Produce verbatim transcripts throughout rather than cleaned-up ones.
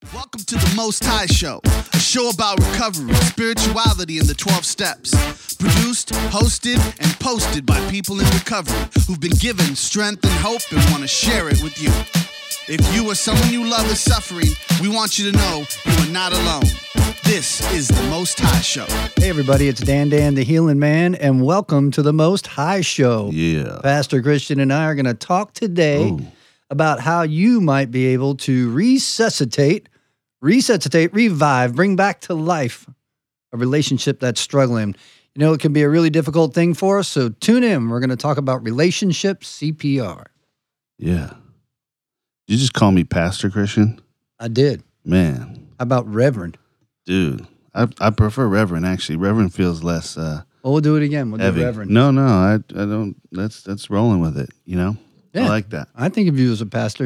Welcome to the Most High Show, a show about recovery, spirituality, and the twelve steps. Produced, hosted, and posted by people in recovery who've been given strength and hope and want to share it with you. If you or someone you love is suffering, we want you to know you are not alone. This is the Most High Show. Hey everybody, it's Dan Dan the Healing Man, and welcome to the Most High Show. Yeah. Pastor Christian and I are going to talk today Ooh. about how you might be able to resuscitate, resuscitate, revive, bring back to life a relationship that's struggling. You know, it can be a really difficult thing for us, so tune in. We're going to talk about relationship C P R. Yeah. You just call me Pastor Christian? I did. Man. How about Reverend? Dude, I I prefer Reverend, actually. Reverend feels less uh, Well, we'll do it again. We'll heavy. do Reverend. No, no, I I don't. That's that's rolling with it, you know? Yeah. I like that. I think of you as a pastor.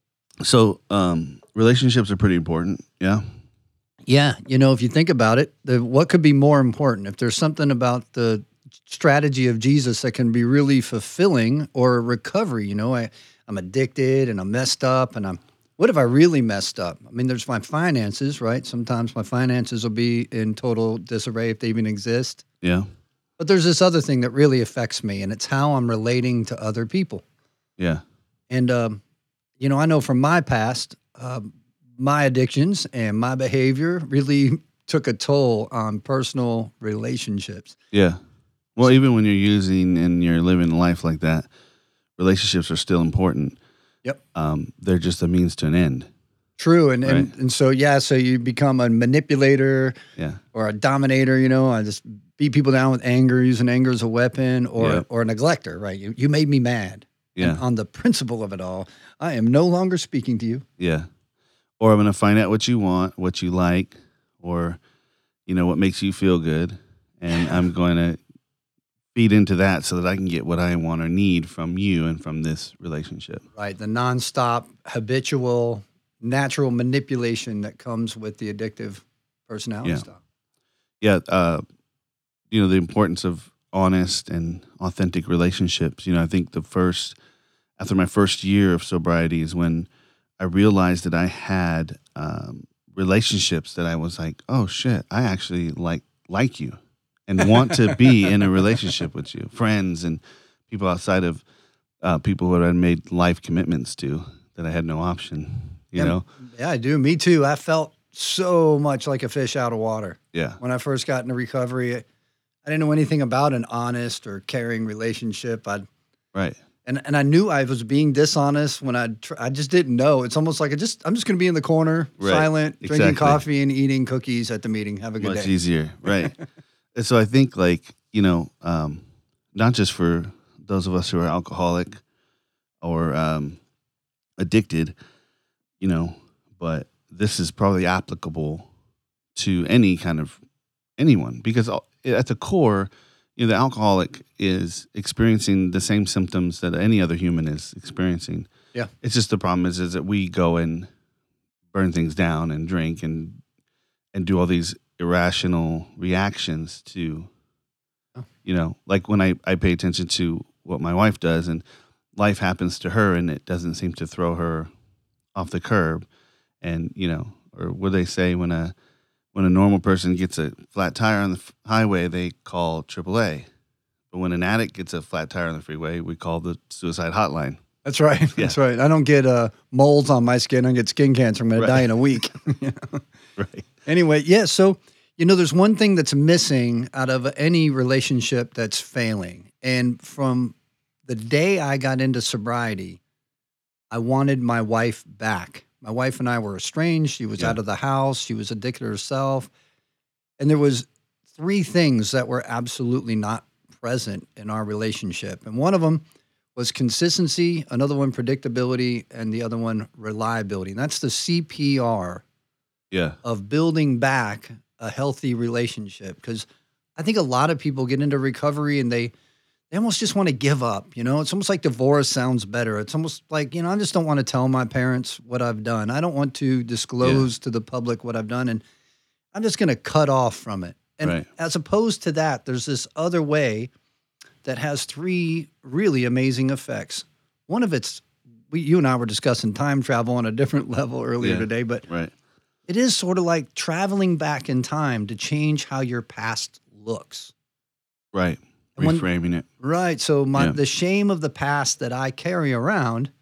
So, um, relationships are pretty important, yeah? Yeah, you know, if you think about it, the, what could be more important? If there's something about the strategy of Jesus that can be really fulfilling or recovery, you know, I, I'm addicted and I'm messed up and I'm, what if I really messed up? I mean, there's my finances, right? Sometimes my finances will be in total disarray if they even exist. Yeah. But there's this other thing that really affects me, and it's how I'm relating to other people. Yeah. And, um, you know, I know from my past, um, my addictions and my behavior really took a toll on personal relationships. Yeah. Well, even when you're using and you're living a life like that, relationships are still important. Yep. Um, they're just a means to an end. True. And, and, Right. and so, yeah, so you become a manipulator Yeah. or a dominator, you know, I just beat people down with anger, using anger as a weapon, or, Yep. or a neglector, right? You, you made me mad. Yeah. And on the principle of it all, I am no longer speaking to you. Yeah. Or I'm going to find out what you want, what you like, or, you know, what makes you feel good. And I'm going to feed into that so that I can get what I want or need from you and from this relationship. Right. The nonstop, habitual, natural manipulation that comes with the addictive personality Yeah. stuff. Yeah. Uh, you know, the importance of honest and authentic relationships. You know, I think the first, after my first year of sobriety is when I realized that I had um, relationships that I was like, oh shit, I actually like like you and want to be in a relationship with you, friends and people outside of uh, people who I made life commitments to that I had no option. You yeah, know? Yeah, I do. Me too. I felt so much like a fish out of water Yeah, when I first got into recovery. I didn't know anything about an honest or caring relationship. I right. And and I knew I was being dishonest when I tr- I just didn't know. It's almost like I just I'm just going to be in the corner, Right. silent, drinking Exactly. coffee and eating cookies at the meeting. Have a good Much day. easier, right? And so I think, like, you know, um, not just for those of us who are alcoholic or um, addicted, you know, but this is probably applicable to any kind of anyone, because at the core, you know, the alcoholic is experiencing the same symptoms that any other human is experiencing. Yeah. It's just the problem is, is that we go and burn things down and drink and and do all these irrational reactions to, Oh. you know, like when I, I pay attention to what my wife does and life happens to her and it doesn't seem to throw her off the curb. And, you know, or what they say when a when a normal person gets a flat tire on the f- highway, they call triple A. But when an addict gets a flat tire on the freeway, we call the suicide hotline. That's right. Yeah. That's right. I don't get uh, moles on my skin. I get skin cancer. I'm going Right. to die in a week. You know? Right. Anyway, yeah. So, you know, there's one thing that's missing out of any relationship that's failing. And from the day I got into sobriety, I wanted my wife back. My wife and I were estranged. She was Yeah. out of the house. She was addicted herself. And there was three things that were absolutely not present in our relationship. And one of them was consistency, another one predictability, and the other one reliability. And that's the C P R Yeah. of building back a healthy relationship. Because I think a lot of people get into recovery and they they almost just want to give up. You know, it's almost like divorce sounds better. It's almost like, you know, I just don't want to tell my parents what I've done. I don't want to disclose to the public what I've done, and I'm just going to cut off from it. And Right. as opposed to that, there's this other way that has three really amazing effects. One of it's, we, you and I were discussing time travel on a different level earlier Yeah. today, but Right. it is sort of like traveling back in time to change how your past looks. Right. And when- Reframing it. Right. So my Yeah. the shame of the past that I carry around,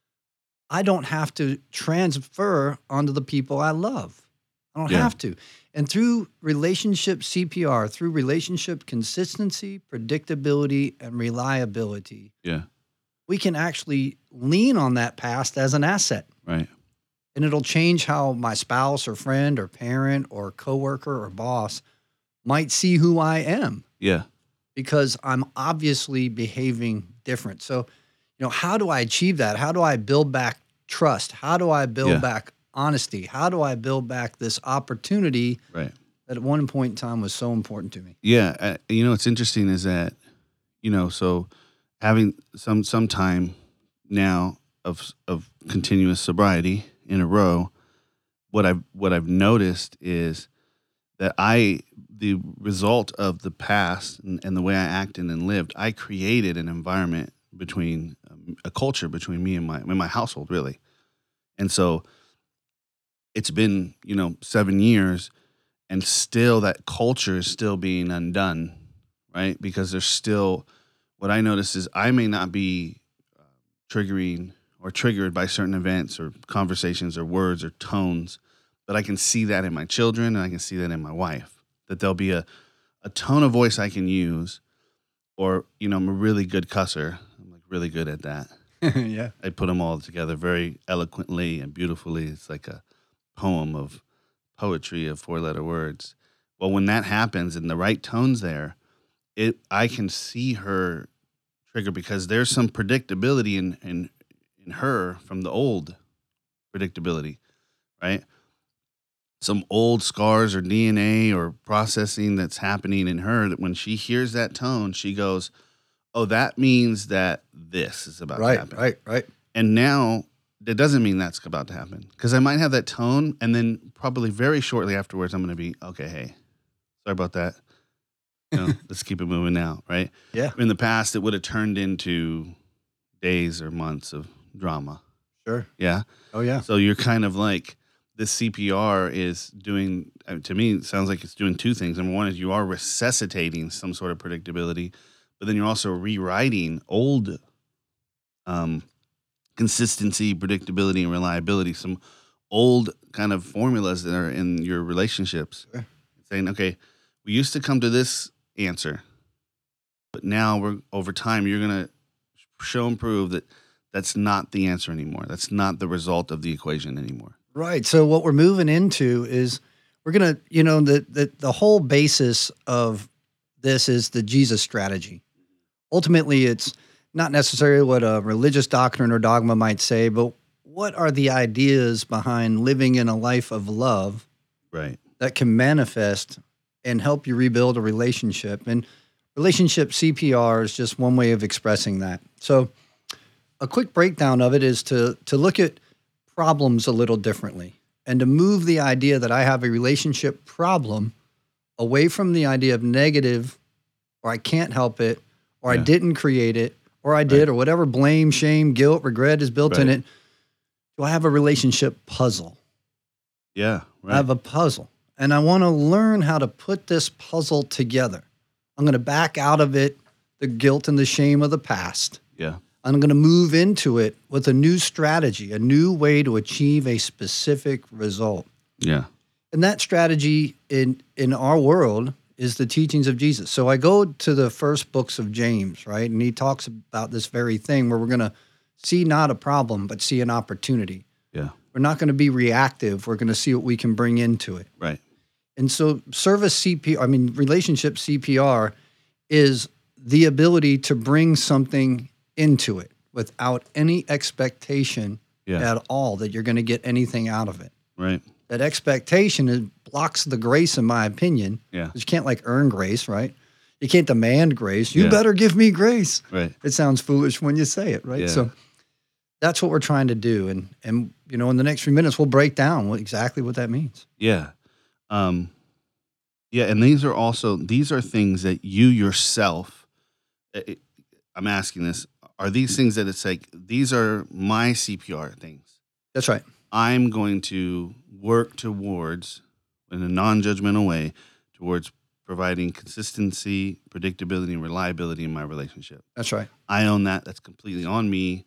I don't have to transfer onto the people I love. I don't Yeah. have to. And through relationship C P R, through relationship consistency, predictability, and reliability, Yeah. we can actually lean on that past as an asset. Right. And it'll change how my spouse or friend or parent or coworker or boss might see who I am, Yeah. because I'm obviously behaving different. So, you know, how do I achieve that? How do I build back trust? How do I build Yeah. back honesty? How do I build back this opportunity Right. that at one point in time was so important to me? Yeah. Uh, you know, what's interesting is that, you know, so having some some time now of of continuous sobriety in a row, what I've what I've noticed is that I the result of the past and, and the way I acted and lived, I created an environment between um, a culture between me and my and my household, really. And so it's been, you know, seven years and still that culture is still being undone, right? Because there's still, what I notice is I may not be uh, triggering or triggered by certain events or conversations or words or tones, but I can see that in my children and I can see that in my wife, that there'll be a, a tone of voice I can use, or, you know, I'm a really good cusser. I'm like really good at that. Yeah. I put them all together very eloquently and beautifully. It's like a poem of poetry of four-letter words. Well, when that happens and the right tone's there, it I can see her trigger because there's some predictability in in in her from the old predictability, right? Some old scars or D N A or processing that's happening in her that when she hears that tone, she goes, "Oh, that means that this is about to Right, happen." right, right. And now that doesn't mean that's about to happen, because I might have that tone, and then probably very shortly afterwards, I'm going to be, okay, hey, sorry about that. You know, let's keep it moving now, right? Yeah, In the past, it would have turned into days or months of drama. sure. Yeah. Oh, yeah. So you're kind of like, this C P R is doing, uh, to me, it sounds like it's doing two things. Number one is you are resuscitating some sort of predictability, but then you're also rewriting old um, consistency, predictability, and reliability, some old kind of formulas that are in your relationships. Sure. Saying, okay, we used to come to this answer, but now we're over time, you're going to show and prove that that's not the answer anymore. That's not the result of the equation anymore. Right. So what we're moving into is we're going to, you know, the, the the whole basis of this is the Jesus strategy. Ultimately, it's not necessarily what a religious doctrine or dogma might say, but what are the ideas behind living in a life of love Right. that can manifest and help you rebuild a relationship? And relationship C P R is just one way of expressing that. So a quick breakdown of it is to to look at problems a little differently and to move the idea that I have a relationship problem away from the idea of negative, or I can't help it, or I Yeah. didn't create it, or I did, Right. or whatever blame, shame, guilt, regret is built in Right. it. Do I have a relationship puzzle? Yeah. I Right. have a puzzle, and I want to learn how to put this puzzle together. I'm going to back out of it the guilt and the shame of the past. yeah. I'm going to move into it with a new strategy, a new way to achieve a specific result. Yeah. And that strategy in in our world is the teachings of Jesus. So I go to the first books of James, right? And he talks about this very thing where we're going to see not a problem, but see an opportunity. Yeah. We're not going to be reactive. We're going to see what we can bring into it. Right. And so service C P R, I mean, relationship C P R is the ability to bring something into it without any expectation Yeah. at all that you're going to get anything out of it. Right. That expectation is, blocks the grace, in my opinion. Yeah. You can't like earn grace, right? You can't demand grace. You Yeah. better give me grace. Right. It sounds foolish when you say it, right? Yeah. So that's what we're trying to do. And, and you know, in the next few minutes, we'll break down what, exactly what that means. Yeah. Um, yeah. And these are also, these are things that you yourself, it, I'm asking this, are these things that it's like, these are my C P R things? That's right. I'm going to work towards, in a non-judgmental way, towards providing consistency, predictability, and reliability in my relationship. That's right. I own that. That's completely on me.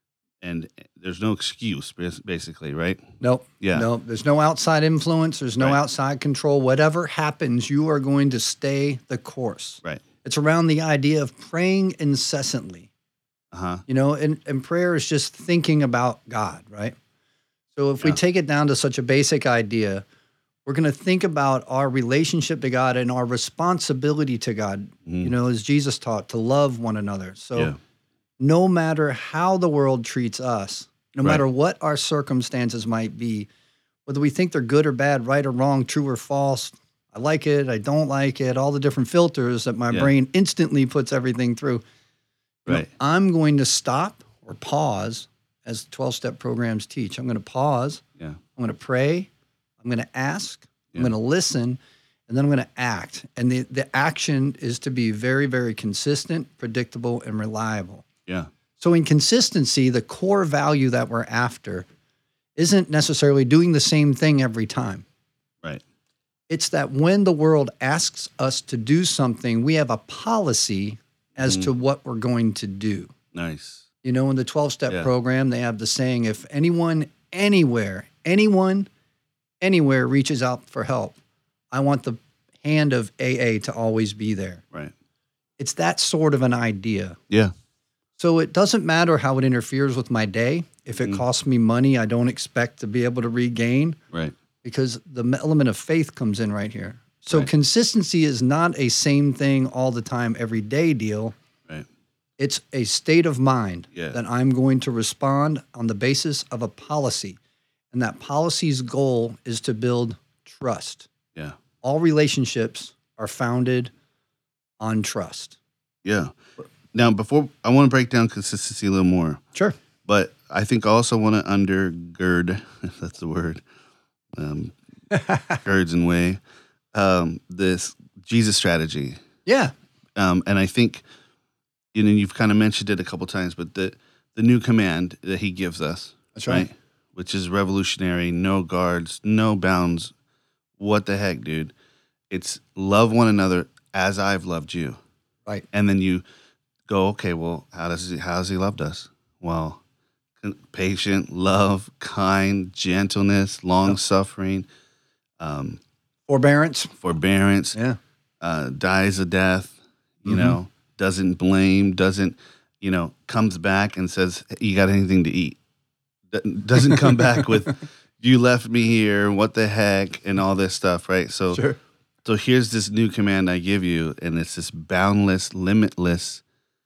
And there's no excuse, basically, right? Nope. Yeah. Nope. There's no outside influence. There's no Right. outside control. Whatever happens, you are going to stay the course. Right. It's around the idea of praying incessantly. Uh-huh. You know, and, and prayer is just thinking about God, right? So if we Yeah. take it down to such a basic idea, we're going to think about our relationship to God and our responsibility to God, Mhm. you know, as Jesus taught, to love one another. So Yeah. no matter how the world treats us, no Right. matter what our circumstances might be, whether we think they're good or bad, right or wrong, true or false, I like it, I don't like it, all the different filters that my Yeah. brain instantly puts everything through. You know, Right. I'm going to stop or pause, as twelve-step programs teach. I'm going to pause. Yeah. I'm going to pray. I'm going to ask. I'm Yeah. going to listen. And then I'm going to act. And the, the action is to be very, very consistent, predictable, and reliable. Yeah. So in consistency, the core value that we're after isn't necessarily doing the same thing every time. Right. It's that when the world asks us to do something, we have a policy as Mhm. to what we're going to do. Nice. You know, in the twelve-step Yeah. program, they have the saying, if anyone, anywhere, anyone, anywhere reaches out for help, I want the hand of A A to always be there. Right. It's that sort of an idea. Yeah. So it doesn't matter how it interferes with my day. If it Mhm. costs me money, I don't expect to be able to regain, Right. because the element of faith comes in right here. So Right. consistency is not a same thing all the time, every day deal. Right. It's a state of mind Yeah. that I'm going to respond on the basis of a policy. And that policy's goal is to build trust. Yeah. All relationships are founded on trust. Yeah. Now, before I want to break down consistency a little more, Sure. but I think I also want to undergird, if that's the word, um, girds and way, um, this Jesus strategy. Yeah. Um, and I think, you know, you've kind of mentioned it a couple times, but the the new command that he gives us, That's right. which is revolutionary, no guards, no bounds. What the heck, dude? It's love one another as I've loved you. Right. And then you go, okay, well, how does he, how has he loved us? Well, patient, love, kind, gentleness, long suffering, um, Forbearance. forbearance, Yeah. uh, dies a death, you Mhm. know, doesn't blame, doesn't, you know, comes back and says, you got anything to eat? D- Doesn't come back with, you left me here, what the heck, and all this stuff, right? So, Sure. so here's this new command I give you, and it's this boundless, limitless,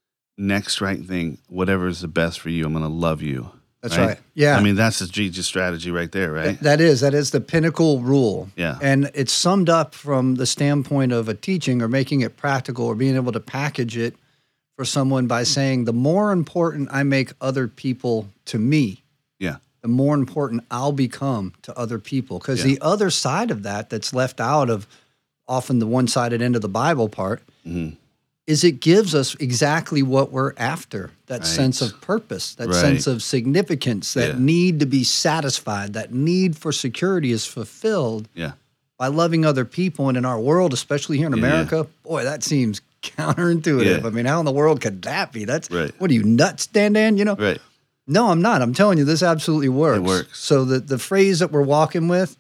next right thing, whatever is the best for you, I'm going to love you. That's right. Yeah. I mean, that's the Jesus strategy right there, right? Th- that is, that is the pinnacle rule. Yeah. And it's summed up from the standpoint of a teaching or making it practical or being able to package it for someone by saying, the more important I make other people to me, Yeah. the more important I'll become to other people. Because Yeah. the other side of that that's left out of often the one-sided end of the Bible part Mhm. is it gives us exactly what we're after, that Right. sense of purpose, that Right. sense of significance, that Yeah. need to be satisfied, that need for security is fulfilled Yeah. by loving other people. And in our world, especially here in Yeah, America, boy, that seems counterintuitive. Yeah. I mean, how in the world could that be? That's Right. what are you, nuts, Dan Dan? You know? Right. No, I'm not. I'm telling you, this absolutely works. works. So the, the phrase that we're walking with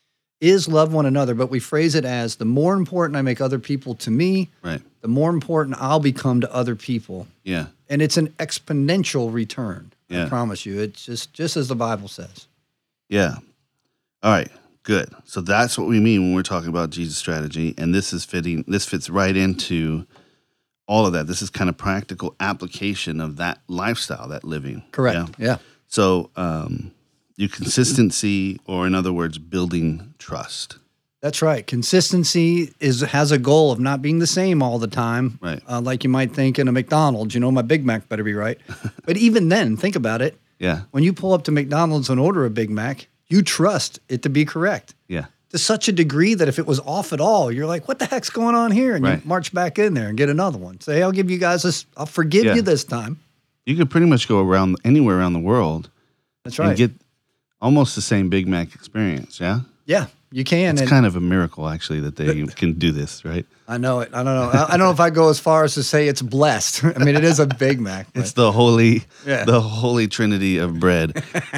is love one another, but we phrase it as the more important I make other people to me, Right. the more important I'll become to other people. Yeah. And it's an exponential return. Yeah. I promise you. It's just just as the Bible says. Yeah. All right. Good. So that's what we mean when we're talking about Jesus strategy. And this is fitting, this fits right into all of that. This is kind of practical application of that lifestyle, that living. Correct. Yeah. Yeah. So, um, your consistency, or in other words, building trust. That's right. Consistency is has a goal of not being the same all the time. Right. Uh, like you might think in a McDonald's, you know, my Big Mac better be right. But even then, think about it. Yeah. When you pull up to McDonald's and order a Big Mac, you trust it to be correct. Yeah. To such a degree that if it was off at all, you're like, what the heck's going on here? And Right. you march back in there and get another one. Say, hey, I'll give you guys this. I'll forgive Yeah. you this time. You could pretty much go around anywhere around the world That's right. and get almost the same Big Mac experience, yeah? Yeah, you can. It's and kind of a miracle, actually, that they can do this, right? I know it. I don't know. I, I don't know if I go as far as to say it's blessed. I mean, it is a Big Mac. But. It's the holy, Yeah. the holy trinity of bread.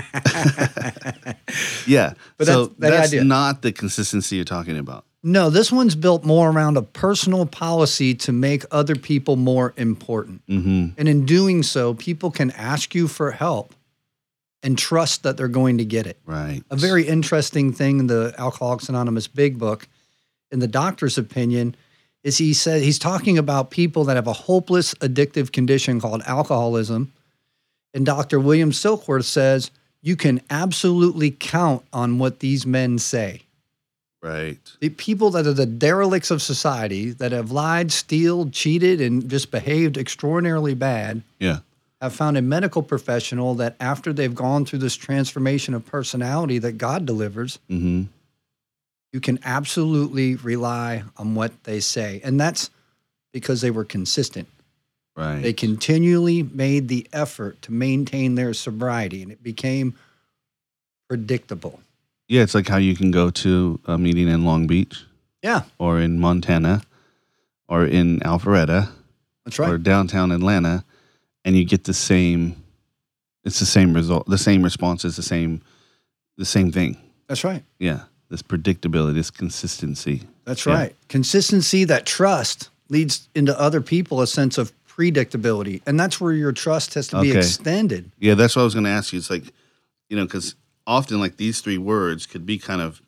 Yeah, But so that's the that's idea. not the consistency you're talking about. No, this one's built more around a personal policy to make other people more important. Mm-hmm. And in doing so, people can ask you for help and trust that they're going to get it. Right. A very interesting thing in the Alcoholics Anonymous Big Book, in the doctor's opinion, is he said he's talking about people that have a hopeless addictive condition called alcoholism. And Doctor William Silkworth says, you can absolutely count on what these men say. Right. The people that are the derelicts of society, that have lied, stealed, cheated, and just behaved extraordinarily bad, Yeah. have found a medical professional that after they've gone through this transformation of personality that God delivers, Mm-hmm. you can absolutely rely on what they say. And that's because they were consistent. Right. They continually made the effort to maintain their sobriety, and it became predictable. Yeah, it's like how you can go to a meeting in Long Beach Yeah, or in Montana or in Alpharetta that's right. or downtown Atlanta, and you get the same, it's the same result, the same responses, the same, the same thing. That's right. Yeah, this predictability, this consistency. That's Yeah. right. Consistency, that trust leads into other people a sense of predictability. And that's where your trust has to be Okay. extended. Yeah, that's what I was going to ask you. It's like, you know, because often like these three words could be kind of,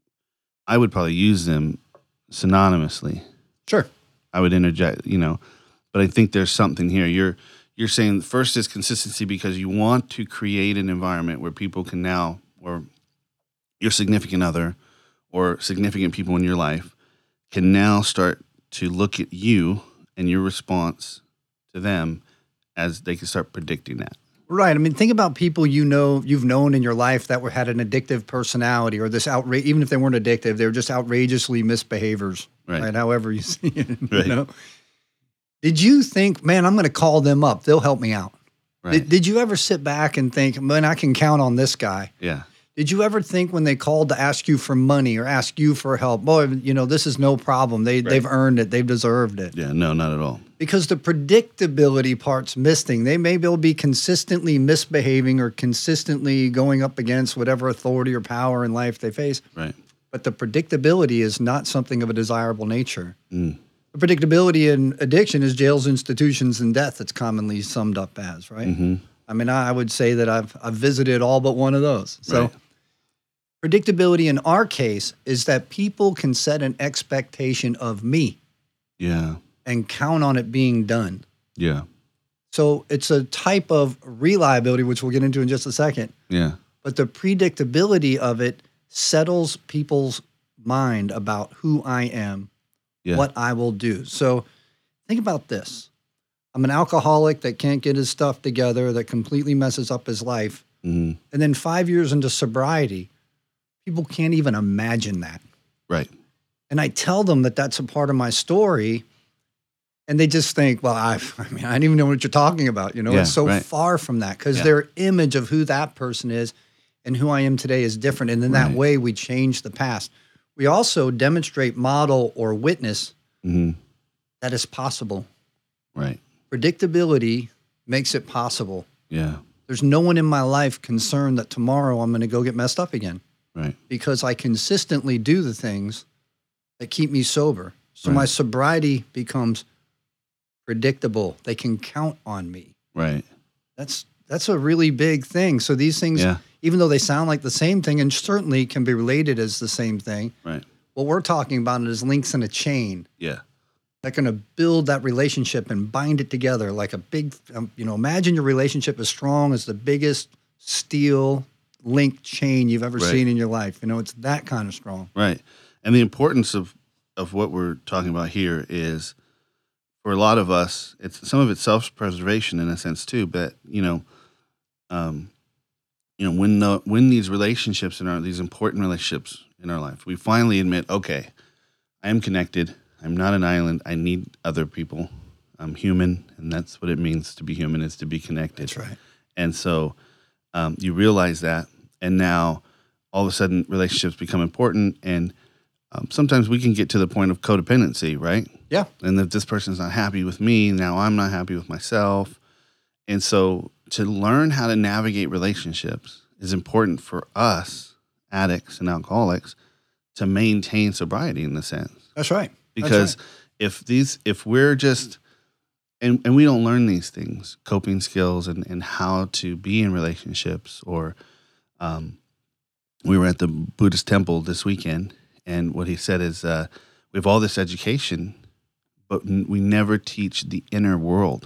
I would probably use them synonymously. Sure. I would interject, you know, but I think there's something here. You're you're saying first is consistency because you want to create an environment where people can now, or your significant other or significant people in your life can now start to look at you and your response to them as they can start predicting that. Right. I mean, think about people you know, you've known in your life that were, had an addictive personality, or this outrage, even if they weren't addictive, they were just outrageously misbehaviors. Right. Right. However you see it. Right. You know? Did you think, man, I'm going to call them up. They'll help me out. Right. Did, did you ever sit back and think, man, I can count on this guy? Yeah. Did you ever think when they called to ask you for money or ask you for help, boy, you know, this is no problem. They, Right. They've earned it. They've deserved it. Yeah. No, not at all. Because the predictability part's missing. They may be able to be consistently misbehaving or consistently going up against whatever authority or power in life they face. Right. But the predictability is not something of a desirable nature. Mm. The predictability in addiction is jails, institutions, and death. It's commonly summed up as, right? Mm-hmm. I mean, I, I would say that I've I've visited all but one of those. So Right. predictability in our case is that people can set an expectation of me Yeah. and count on it being done. Yeah. So it's a type of reliability, which we'll get into in just a second. Yeah. But the predictability of it settles people's mind about who I am, Yeah. what I will do. So think about this. I'm an alcoholic that can't get his stuff together, that completely messes up his life. Mm-hmm. And then five years into sobriety, people can't even imagine that. Right. And I tell them that that's a part of my story. And they just think, well, I, I mean, I don't even know what you're talking about. You know, Yeah, it's so right. far from that because Yeah. their image of who that person is and who I am today is different. And in that Right. way, we change the past. We also demonstrate, model, or witness Mm-hmm. that it's possible. Right. Predictability makes it possible. Yeah. There's no one in my life concerned that tomorrow I'm going to go get messed up again Right. because I consistently do the things that keep me sober. So my Right. sobriety becomes predictable. They can count on me. Right. That's that's a really big thing. So these things, Yeah. even though they sound like the same thing and certainly can be related as the same thing, Right. what we're talking about is links in a chain Yeah. that are going to build that relationship and bind it together like a big, um, you know, imagine your relationship as strong as the biggest steel link chain you've ever Right. seen in your life. You know, it's that kind of strong. Right. And the importance of, of what we're talking about here is for a lot of us, it's some of it's self-preservation in a sense too, but you know, um, you know, when the, when these relationships in our, these important relationships in our life, we finally admit, okay, I am connected. I'm not an island. I need other people. I'm human. And that's what it means to be human, is to be connected. That's right. And so um, you realize that, and now all of a sudden relationships become important, and um, sometimes we can get to the point of codependency, right? Yeah. And if this person's not happy with me, now I'm not happy with myself. And so to learn how to navigate relationships is important for us, addicts and alcoholics, to maintain sobriety in a sense. That's right. Because That's right. if these, if we're just, and, and we don't learn these things, coping skills and, and how to be in relationships, or um, we were at the Buddhist temple this weekend, and what he said is, uh, we have all this education, but n- we never teach the inner world.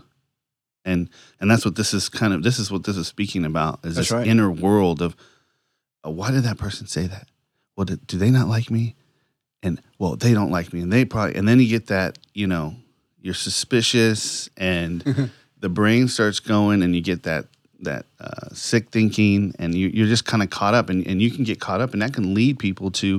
And and that's what this is kind of, this is what this is speaking about, is That's this right. inner world of, uh, why did that person say that? Well, do, do they not like me? And, well, they don't like me. And they probably, and then you get that, you know, you're suspicious, and the brain starts going, and you get that that uh, sick thinking, and you, you're just kind of caught up, and, and you can get caught up, and that can lead people to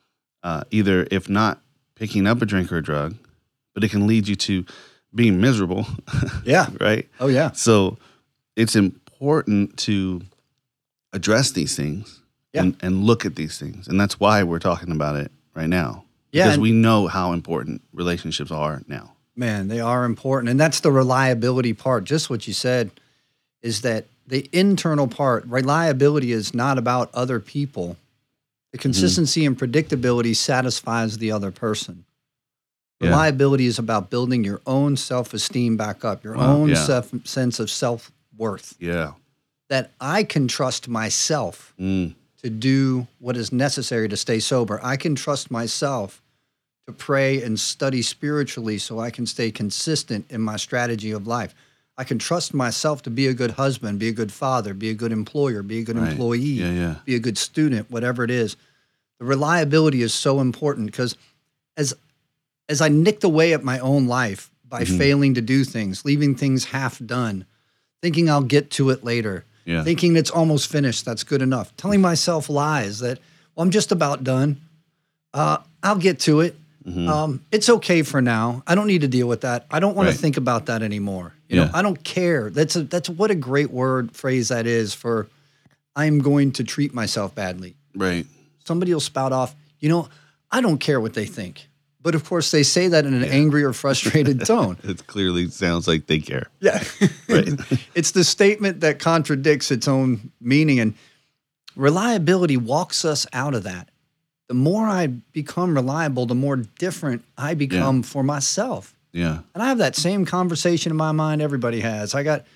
uh, either, if not picking up a drink or a drug, but it can lead you to being miserable. Yeah. Right? Oh, yeah. So it's important to address these things Yeah. and, and look at these things. And that's why we're talking about it right now. Yeah, Because and- we know how important relationships are now. Man, they are important. And that's the reliability part. Just what you said is that the internal part, reliability is not about other people. The consistency and predictability satisfies the other person. Yeah. Reliability is about building your own self-esteem back up, your Wow, own yeah. self, sense of self-worth, Yeah. that I can trust myself Mm. to do what is necessary to stay sober. I can trust myself to pray and study spiritually so I can stay consistent in my strategy of life. I can trust myself to be a good husband, be a good father, be a good employer, be a good Right. employee, Yeah, yeah. be a good student, whatever it is. The reliability is so important because as as I nicked away at my own life by Mhm. failing to do things, leaving things half done, thinking I'll get to it later, Yeah. thinking it's almost finished, that's good enough, telling myself lies that, well, I'm just about done. Uh, I'll get to it. Mhm. Um, it's okay for now. I don't need to deal with that. I don't want Right. to think about that anymore. You Yeah. know, I don't care. That's a, that's what a great word phrase that is for I'm going to treat myself badly. Right. Somebody will spout off, you know, I don't care what they think. But of course, they say that in an angry or frustrated tone. It clearly sounds like they care. Yeah. Right. It's the statement that contradicts its own meaning. And reliability walks us out of that. The more I become reliable, the more different I become for myself. Yeah. And I have that same conversation in my mind everybody has. I got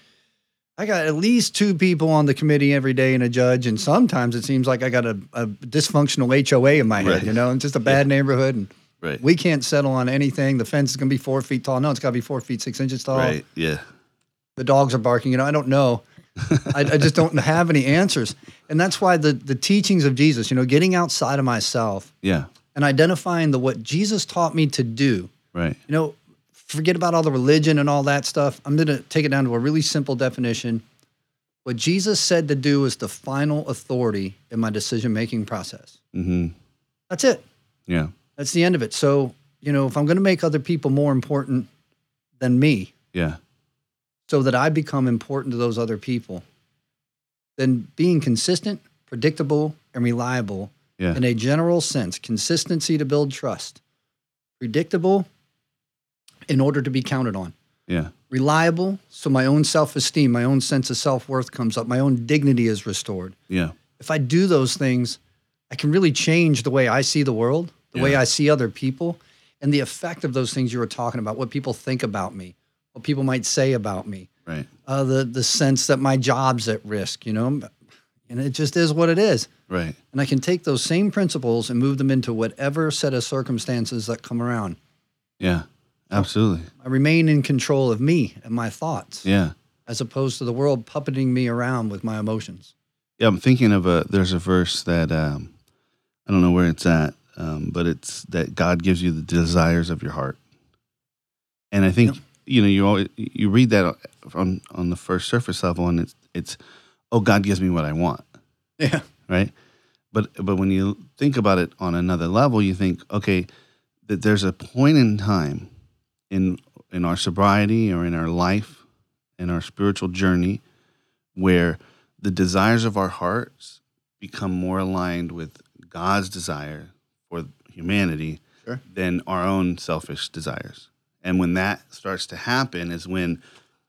I got at least two people on the committee every day and a judge, and sometimes it seems like I got a, a dysfunctional H O A in my head, Right. you know, it's just a bad neighborhood, and Right. we can't settle on anything. The fence is going to be four feet tall. No, it's got to be four feet, six inches tall. Right. Yeah. The dogs are barking. You know, I don't know. I, I just don't have any answers. And that's why the, the teachings of Jesus, you know, getting outside of myself Yeah. and identifying the what Jesus taught me to do, Right. you know, forget about all the religion and all that stuff. I'm going to take it down to a really simple definition. What Jesus said to do is the final authority in my decision-making process. Mm-hmm. That's it. Yeah. That's the end of it. So, you know, if I'm going to make other people more important than me Yeah. so that I become important to those other people, then being consistent, predictable, and reliable Yeah. in a general sense, consistency to build trust, predictable in order to be counted on, Yeah. reliable so my own self-esteem, my own sense of self-worth comes up, my own dignity is restored. Yeah. If I do those things, I can really change the way I see the world, the way Yeah. I see other people, and the effect of those things you were talking about, what people think about me, what people might say about me, Right. uh, the the sense that my job's at risk, you know, and it just is what it is. Right. And I can take those same principles and move them into whatever set of circumstances that come around. Yeah. Absolutely. I remain in control of me and my thoughts, Yeah. as opposed to the world puppeting me around with my emotions. Yeah. I'm thinking of a, there's a verse that, um, I don't know where it's at, um, but it's that God gives you the desires of your heart. And I think, Yep. you know, you always, you read that on, on the first surface level, and it's, it's, oh, God gives me what I want. Yeah. Right. But, but when you think about it on another level, you think, okay, that there's a point in time in, in our sobriety or in our life, in our spiritual journey, where the desires of our hearts become more aligned with God's desire for humanity Sure. than our own selfish desires. And when that starts to happen is when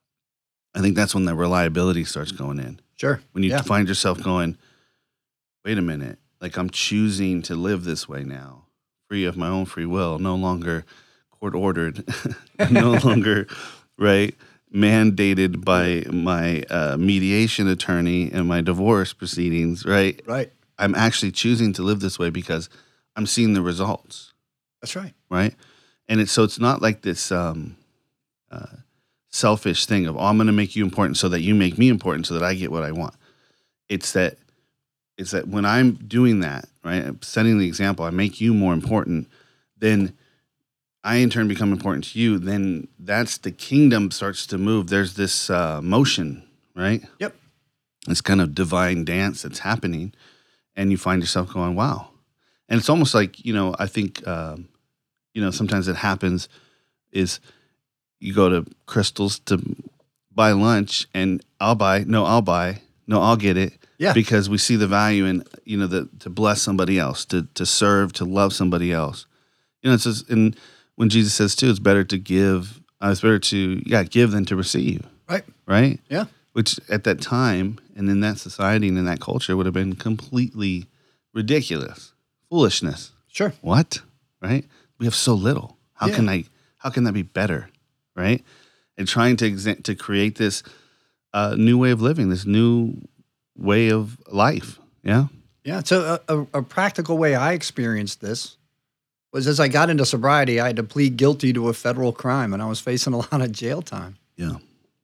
I think that's when the reliability starts going in. Sure. When you Yeah. find yourself going, wait a minute, like I'm choosing to live this way now, free of my own free will, no longer court ordered, no longer, right, mandated by my uh, mediation attorney and my divorce proceedings, right? Right. I'm actually choosing to live this way because I'm seeing the results, That's right. right? And it's so it's not like this um, uh, selfish thing of, oh, I'm going to make you important so that you make me important so that I get what I want. It's that it's that when I'm doing that, right, I'm setting the example, I make you more important, then I in turn become important to you. Then that's the kingdom starts to move. There's this uh, motion, right? Yep. This kind of divine dance that's happening, and you find yourself going, wow. And it's almost like, you know, I think, um, you know, sometimes it happens is you go to Crystal's to buy lunch and I'll buy, no, I'll buy, no, I'll get it. Yeah. Because we see the value in, you know, the, to bless somebody else, to to serve, to love somebody else. You know, it says, and when Jesus says too, it's better to give, uh, it's better to, yeah, give than to receive. Right. Right? Yeah. Which at that time and in that society and in that culture would have been completely ridiculous. Foolishness. Sure. What? Right? We have so little. How Yeah. can I, how can that be better? Right? And trying to exa- to create this uh, new way of living, this new way of life. Yeah. Yeah. So a, a, a practical way I experienced this was as I got into sobriety, I had to plead guilty to a federal crime and I was facing a lot of jail time. Yeah.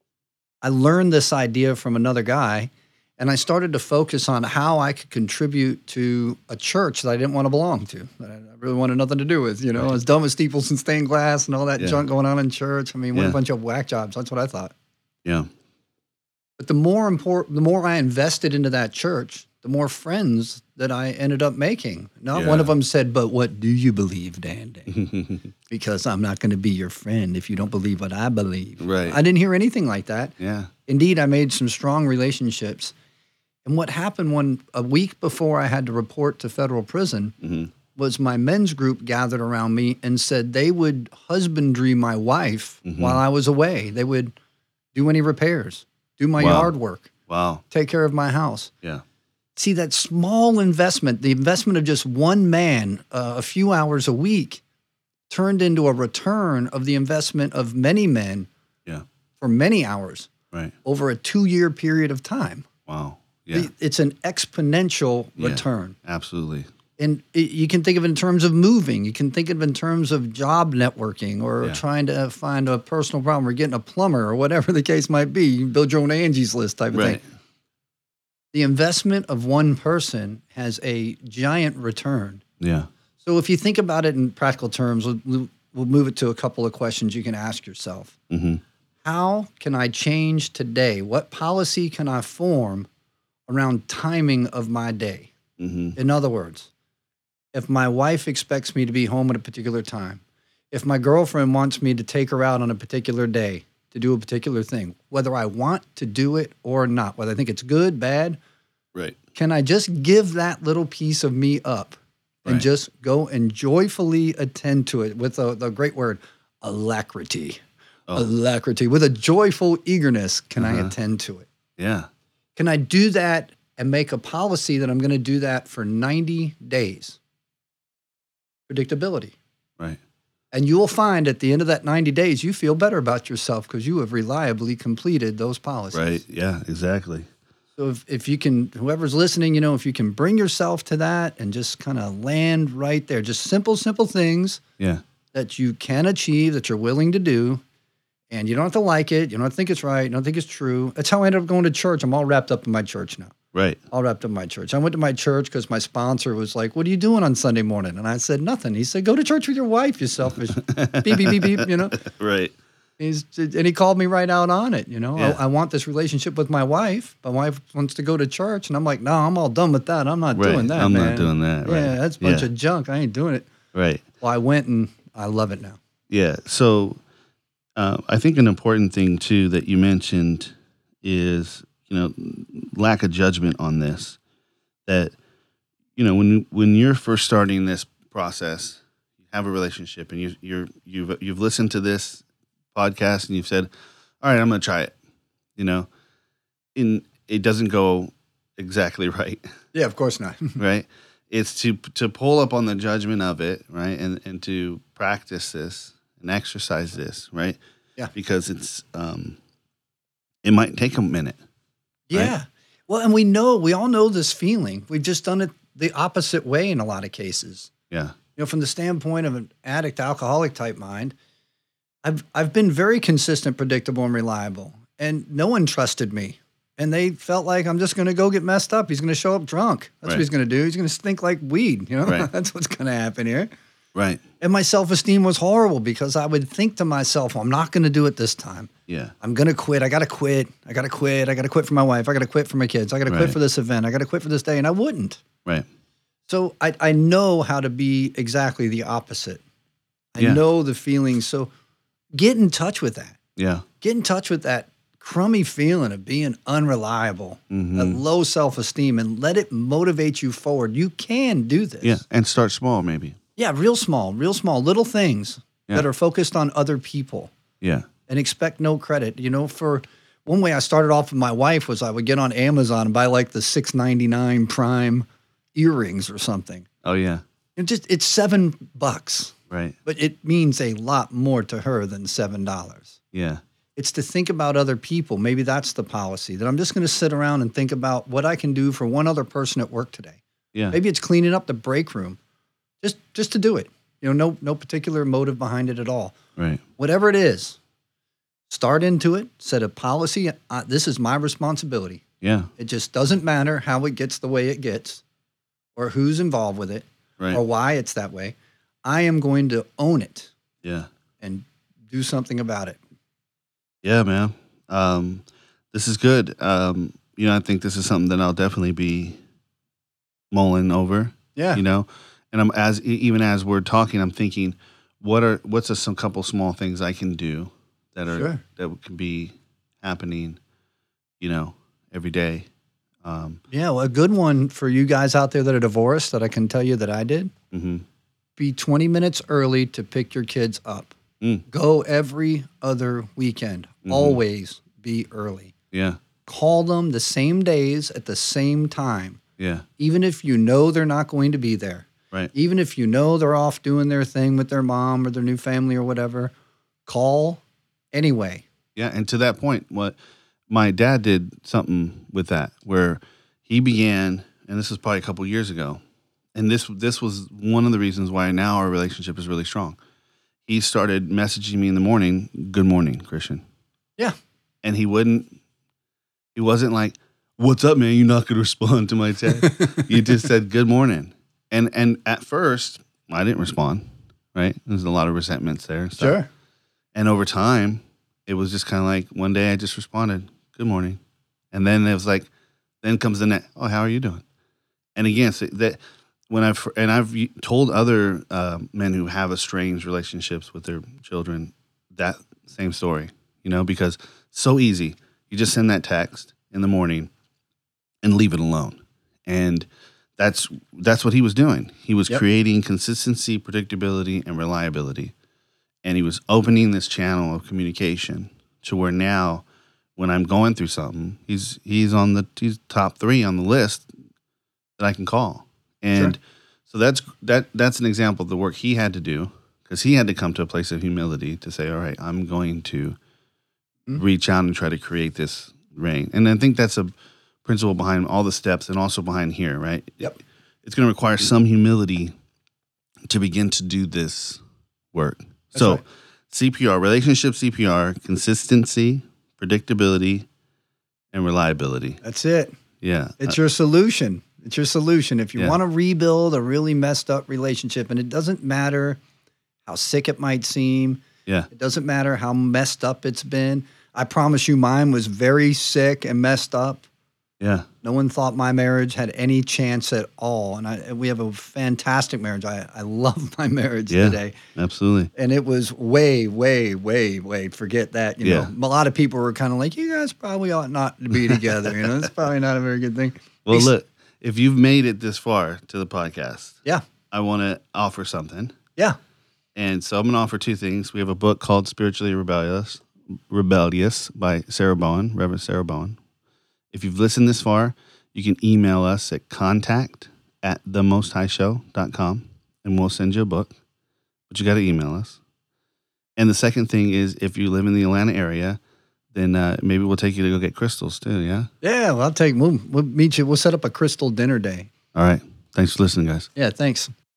I learned this idea from another guy and I started to focus on how I could contribute to a church that I didn't want to belong to, that I really wanted nothing to do with. You know, I was done with steeples and stained glass and all that Yeah. junk going on in church. I mean, what Yeah. a bunch of whack jobs. That's what I thought. Yeah. But the more important, the more I invested into that church, the more friends that I ended up making. Not one Yeah. of them said, "But what do you believe, Dan? Dan?" Because I'm not going to be your friend if you don't believe what I believe. Right. I didn't hear anything like that. Yeah. Indeed, I made some strong relationships. And what happened when a week before I had to report to federal prison hmm was my men's group gathered around me and said they would husbandry my wife Mhm. while I was away. They would do any repairs, do my Wow. yard work, Wow. take care of my house. Yeah. See, that small investment, the investment of just one man, uh, a few hours a week, turned into a return of the investment of many men Yeah. for many hours Right. over a two-year period of time. Wow. Yeah. The- It's an exponential Yeah. return. Absolutely. And it, you can think of it in terms of moving. You can think of it in terms of job networking or Yeah. trying to find a personal problem or getting a plumber or whatever the case might be. You can build your own Angie's List type of Right. thing. The investment of one person has a giant return. Yeah. So if you think about it in practical terms, we'll, we'll move it to a couple of questions you can ask yourself. hmm How can I change today? What policy can I form around timing of my day? hmm In other words, if my wife expects me to be home at a particular time, if my girlfriend wants me to take her out on a particular day to do a particular thing, whether I want to do it or not, whether I think it's good, bad, Right. can I just give that little piece of me up and Right. just go and joyfully attend to it with the, the great word, alacrity. Oh. Alacrity. With a joyful eagerness, can I Uh-huh. attend to it? Yeah. Can I do that and make a policy that I'm going to do that for ninety days? Predictability. Right. And you will find at the end of that ninety days, you feel better about yourself because you have reliably completed those policies. Right. Yeah. Exactly. So if, if you can, whoever's listening, you know, if you can bring yourself to that and just kind of land right there, just simple, simple things Yeah. that you can achieve, that you're willing to do, and you don't have to like it, you don't think it's right, you don't think it's true. That's how I ended up going to church. I'm all wrapped up in my church now. Right. All wrapped up in my church. I went to my church because my sponsor was like, "What are you doing on Sunday morning?" And I said, "Nothing." He said, "Go to church with your wife, you selfish." beep, beep, beep, beep, you know? Right. He's, and he called me right out on it, you know? Yeah. I, I want this relationship with my wife. My wife wants to go to church. And I'm like, "No, I'm all done with that. I'm not Right. doing that, I'm man. not doing that. Right. Yeah, that's a bunch Yeah. of junk. I ain't doing it." Right. Well, I went and I love it now. Yeah. So uh, I think an important thing too that you mentioned is, you know, lack of judgment on this. that, you know, when when you're first starting this process, you have a relationship, and you you're you've you've listened to this podcast and you've said, all right, I'm going to try it. You know, in it doesn't go exactly right. Yeah, of course not. Right. It's to to pull up on the judgment of it, right, and and to practice this and exercise this, right? Yeah. Because it's um, it might take a minute. Yeah. Right? Well, and we know, we all know this feeling. We've just done it the opposite way in a lot of cases. Yeah. You know, from the standpoint of an addict, alcoholic type mind, I've I've been very consistent, predictable, and reliable, and no one trusted me. And they felt like I'm just going to go get messed up. He's going to show up drunk. That's Right. what he's going to do. He's going to stink like weed. You know, Right. that's what's going to happen here. Right. And my self-esteem was horrible because I would think to myself, well, I'm not going to do it this time. Yeah. I'm going to quit. I got to quit. I got to quit. I got to quit for my wife. I got to quit for my kids. I got to quit Right. for this event. I got to quit for this day. And I wouldn't. Right. So I, I know how to be exactly the opposite. I Yeah. know the feeling. So get in touch with that. Yeah. Get in touch with that crummy feeling of being unreliable, Mhm. that low self-esteem, and let it motivate you forward. You can do this. Yeah. And start small, maybe. Yeah, real small, real small, little things Yeah. that are focused on other people Yeah. and expect no credit. You know, for one way I started off with my wife was I would get on Amazon and buy like the six ninety-nine Prime earrings or something. Oh, yeah. It just it's seven bucks, Right. but it means a lot more to her than seven dollars. Yeah. It's to think about other people. Maybe that's the policy, that I'm just going to sit around and think about what I can do for one other person at work today. Yeah. Maybe it's cleaning up the break room, just just to do it. You know, no no particular motive behind it at all. Right. Whatever it is, start into it. Set a policy. Uh, this is my responsibility. Yeah. It just doesn't matter how it gets the way it gets, or who's involved with it, Right. or why it's that way. I am going to own it Yeah. and do something about it. Yeah, man. Um, this is good. Um, you know, I think this is something that I'll definitely be mulling over. Yeah. You know, and I'm as e- even as we're talking, I'm thinking, what are what's a, some couple small things I can do that are Sure. that can be happening, you know, every day. Um, Yeah, well, a good one for you guys out there that are divorced that I can tell you that I did, hmm be twenty minutes early to pick your kids up. Mm. Go every other weekend. Mhm. Always be early. Yeah. Call them the same days at the same time, Yeah. even if you know they're not going to be there. Right. Even if you know they're off doing their thing with their mom or their new family or whatever, call anyway. Yeah, and to that point, what my dad did something with that where he began, and this was probably a couple years ago, and this this was one of the reasons why now our relationship is really strong. He started messaging me in the morning, "Good morning, Christian," Yeah. and he wouldn't. He wasn't like, "What's up, man? You're not going to respond to my text." He just said, "Good morning," and and at first I didn't respond. Right, there's a lot of resentments there. And stuff. Sure. And over time, it was just kind of like one day I just responded, "Good morning," and then it was like, then comes the next, "Oh, how are you doing?" And again, so that when I've and I've told other uh, men who have estranged relationships with their children that same story, you know, because so easy, you just send that text in the morning and leave it alone, and that's that's what he was doing. He was Yep. creating consistency, predictability, and reliability. And he was opening this channel of communication to where now, when I'm going through something, he's he's on the he's top three on the list that I can call. And Sure. so that's that that's an example of the work he had to do, because he had to come to a place of humility to say, all right, I'm going to Mhm. reach out and try to create this rain. And I think that's a principle behind all the steps and also behind here, right? Yep. It's going to require some humility to begin to do this work. That's So right. C P R, relationship C P R, consistency, predictability, and reliability. That's it. Yeah. It's your solution. It's your solution. If you Yeah. want to rebuild a really messed up relationship, and it doesn't matter how sick it might seem, yeah. it doesn't matter how messed up it's been. I promise you, mine was very sick and messed up. Yeah. No one thought my marriage had any chance at all. And I, and we have a fantastic marriage. I, I love my marriage Yeah. today. Absolutely. And it was way, way, way, way, forget that. You Yeah. know, a lot of people were kind of like, you guys probably ought not to be together. You know, it's probably not a very good thing. Well, Ex- look, if you've made it this far to the podcast, Yeah. I want to offer something. Yeah. And so I'm going to offer two things. We have a book called Spiritually Rebellious, Rebellious by Sarah Bowen, Reverend Sarah Bowen. If you've listened this far, you can email us at contact at the most high show dot com and we'll send you a book. But you got to email us. And the second thing is if you live in the Atlanta area, then uh, maybe we'll take you to go get crystals too, yeah? Yeah, well, I'll take, we'll, we'll meet you. We'll set up a crystal dinner day. All right. Thanks for listening, guys. Yeah, thanks.